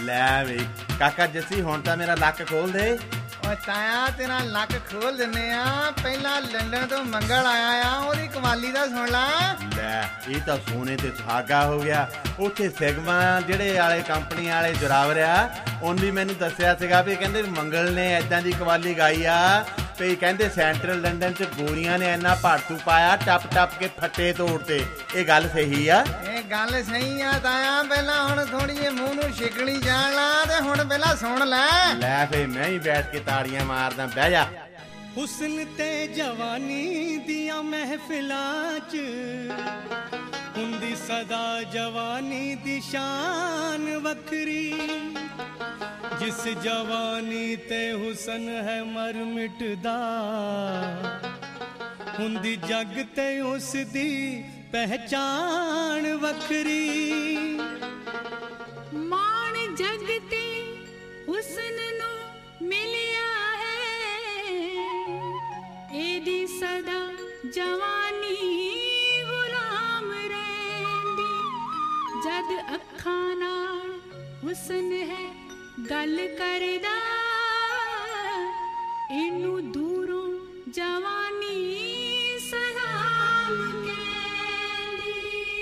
ਲੈ ਵੇ ਕਾਕਾ ਜੱਸੀ ਹੁਣ ਤਾਂ ਮੇਰਾ ਲੱਕ ਖੋਲ ਦੇ। ਓ ਤਾਇਆ ਤੇਰਾ ਲੱਕ ਖੋਲ ਦਿੰਨੇ ਆ। ਪਹਿਲਾਂ ਲੰਡਨ ਤੋਂ ਮੰਗਲ ਆਇਆ ਆ, ਉਹਦੀ ਕਵਾਲੀ ਦਾ ਸੁਣ ਲਾ। ਲੈ ਇਹ ਤਾਂ ਸੋਨੇ ਤੇ ਸੁਹਾਗਾ ਹੋ ਗਿਆ। ਉੱਥੇ ਸਿਗਮਾ ਜਿਹੜੇ ਵਾਲੇ ਕੰਪਨੀ ਵਾਲੇ ਜੁਰਾਵਰ ਆ ਉਹਨ ਵੀ ਮੈਨੂੰ ਦੱਸਿਆ ਸੀਗਾ ਵੀ ਕਹਿੰਦੇ ਮੰਗਲ ਨੇ ਏਦਾਂ ਦੀ ਕਵਾਲੀ ਗਾਈ ਆ ਵੀ ਕਹਿੰਦੇ ਸੈਂਟਰਲ ਲੰਡਨ 'ਚ ਗੋਰੀਆਂ ਨੇ ਇੰਨਾ ਭਾੜਤੂ ਪਾਇਆ ਟੱਪ ਟੱਪ ਕੇ ਫੱਟੇ ਤੋੜਤੇ। ਇਹ ਗੱਲ ਸਹੀ ਆ? ਇਹ ਗੱਲ ਸਹੀ ਆ ਤਾਇਆ। ਪਹਿਲਾਂ ਹੁਣ ਥੋੜੀ ਜਿਹੀ ਮੂੰਹ ਨੂੰ ਛਿਕਣੀ ਜਾਣ ਲਾ ਤੇ ਹੁਣ ਪਹਿਲਾਂ ਸੁਣ ਲੈ। ਲੈ ਫੇ ਮੈਂ ਹੀ ਬੈਠ ਕੇ ਤਾੜੀਆਂ ਮਾਰਦਾ, ਬਹਿ ਜਾ। ਹੁਸਨ ਤੇ ਜਵਾਨੀ ਦੀਆਂ ਮਹਿਫਿਲਾਂ 'ਚ ਹੁੰਦੀ ਸਦਾ ਜਵਾਨੀ ਦੀ ਸ਼ਾਨ ਵੱਖਰੀ। ਜਿਸ ਜਵਾਨੀ ਤੇ ਹੁਸਨ ਹੈ ਮਰ ਮਿਟਦਾ ਹੁੰਦੀ ਜੱਗ ਤੇ ਉਸ ਦੀ ਪਹਿਚਾਨ ਵੱਖਰੀ। ਮਾਣ ਜੱਗ ਤੇ ਹੁਸਨ ਨੂੰ ਮਿਲਿਆ ਹੈ, ਇਹਦੀ ਸਦਾ ਜਵਾਨੀ ਗੁਲਾਮ ਰਹਿੰਦੀ। ਜਦ ਅੱਖਾਂ ਨਾਲ ਹੁਸਨ ਹੈ ਗੱਲ ਕਰਦਾ, ਇਹਨੂੰ ਦੂਰੋਂ ਜਵਾਨੀ ਸਲਾਮ ਕਹਿੰਦੀ।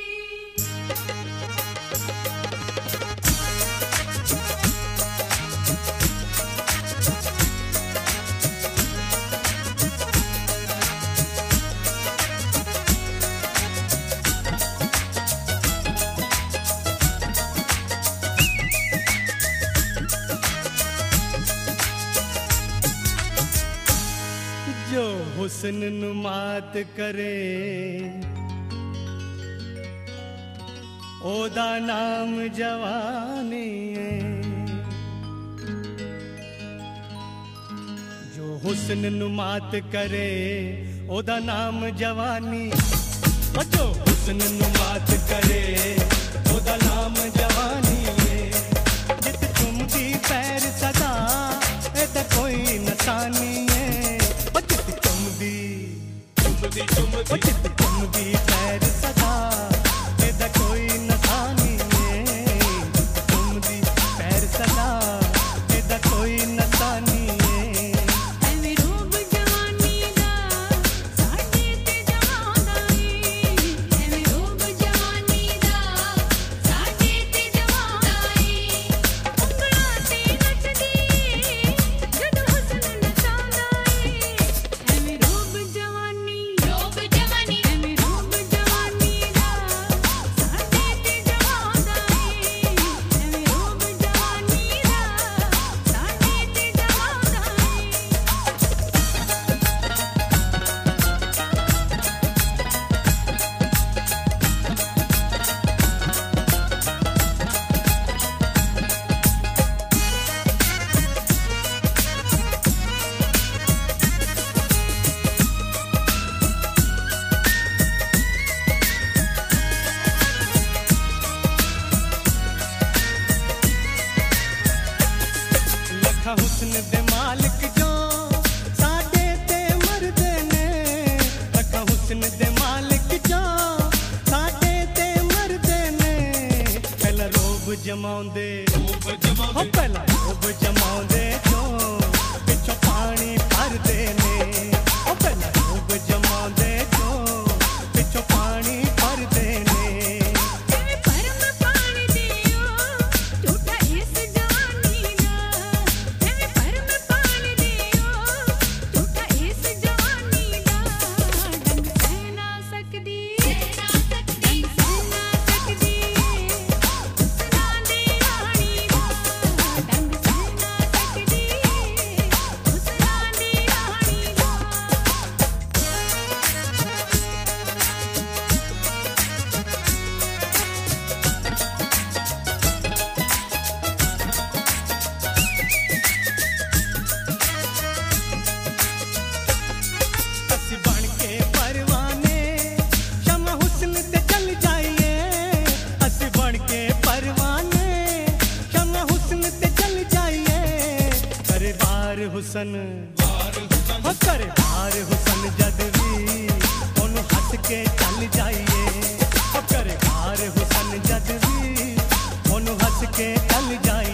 जो हुस्न नुमात करे ओदा नाम जवानी है। जो हुस्न नुमात करे ओदा नाम जवानी। जो हुस्न नुमात करे ओदा नाम जवानी है। जित चुमदी पैर सदा एदा कोई नसानी है। चित चुमदी पैर सदा एदा कोई नसानी है। चुमदी पैर सदा एदा कोई नसानी है। एवें रूप जवानी दा साडे ते जवादा ए। एवें रूप जवानी दा साडे ते जवादा ए। ਉਂਗਲਾਂ ਤੇ ਨੱਚਦੀ ਜਦ ਹੁਸਨ ਨਚਾਉਂਦਾ ਏ। ਐਵੇਂ ਰੂਪ ਜਵਾਨੀ ਐਵੇਂ ਰੂਪ ਜਵਾਨੀ ਦਾ ਸਾਡੇ ਤੇ ਜਵਾਦਾ ਏ। ਐਵੇਂ ਰੂਪ ਜਵਾਨੀ ਦਾ ਸਾਡੇ ਤੇ ਜਵਾਦਾ ਲੱਖਾਂ ਹੁਸਨ ਦੇ ਮਾਲਕ ਜੋ ਸਾਡੇ ਤੇ ਮਰਦੇ ਨੇ। ਲੱਖਾਂ ਹੁਸਨ ਦੇ ਮਾਲਕ ਜੋ ਸਾਡੇ ਤੇ ਮਰਦੇ ਨੇ। ਪਹਿਲਾਂ ਰੋਬ ਜਮਾਉਂਦੇ ਹੋ ਪਹਿਲਾਂ ਰੋਬ ਜਮਾਉਂਦੇ ਜੋ ਪਿੱਛੋਂ ਪਾਣੀ ਭਰਦੇ ਨੇ। ਉਹ ਪਹਿਲਾਂ ਰੋਬ ਜਮਾਉਂਦੇ ਜੋ ਪਿੱਛੋਂ ਪਾਣੀ ਭਰਦੇ ਨੇ। ਐਵੇਂ ਪਰਮ ਪਾਣੀ ਦਿਓ ਝੂਠਾ ਇਸ ਜਵਾਨੀ ਦਾ। ਐਵੇਂ ਪਰਮ ਪਾਣੀ ਦਿਓ ਝੂਠਾ ਇਸ ਜਵਾਨੀ ਦਾ। ਡੰਗ ਸਹਿ ਨਾ ਸਕਦੀ ਡੰਗ ਸਹਿ ਨਾ ਸਕਦੀ ਹੁਸਨਾਂ ਦੀ ਰਾਣੀ ਦਾ। ਡੰਗ ਸਹਿ ਨਾ ਸਕਦੀ ਹੁਸਨਾਂ ਦੀ ਰਾਣੀ ਦਾ। ਅਸੀਂ ਬਣ ਕੇ ਪਰਵਾਨੇ ਸ਼ਮਾ ਹੁਸਨ ਤੇ ਚੱਲ ਜਾਈਏ। ਅਸੀਂ ਬਣ ਕੇ ਪਰਵਾਨੇ ਸ਼ਮਾ ਹੁਸਨ ਤੇ ਚੱਲ ਜਾਈਏ। ਕਰੇ ਵਾਰ ਹੁਸਨ ਹੋ ਕਰੇ ਵਾਰ ਹੁਸਨ ਜਦ ਵੀ ਉਹਨੂੰ ਹੱਸ ਕੇ ਚੱਲ ਜਾਈਏ। ਹੋ ਕਰੇ ਵਾਰ ਹੁਸਨ ਜਦ ਵੀ ਉਹਨੂੰ ਹੱਸ ਕੇ ਚੱਲ ਜਾਈਏ।